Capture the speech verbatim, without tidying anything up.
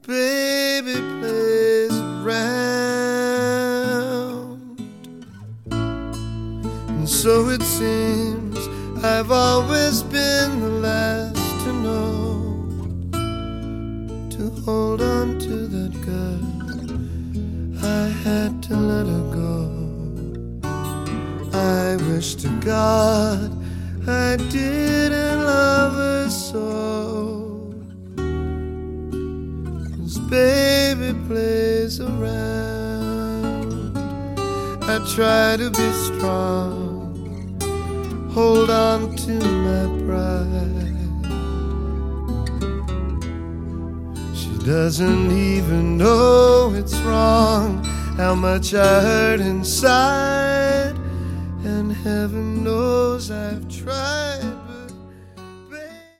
baby plays around. And so it seems I've always been the last to know, to hold on to that girl. I had to let her go. I wish to God I didn't love her so, 'cause baby plays around. I try to be strong, hold on to my pride. She doesn't even know it's wrong, how much I hurt inside, and heaven knows I've tried.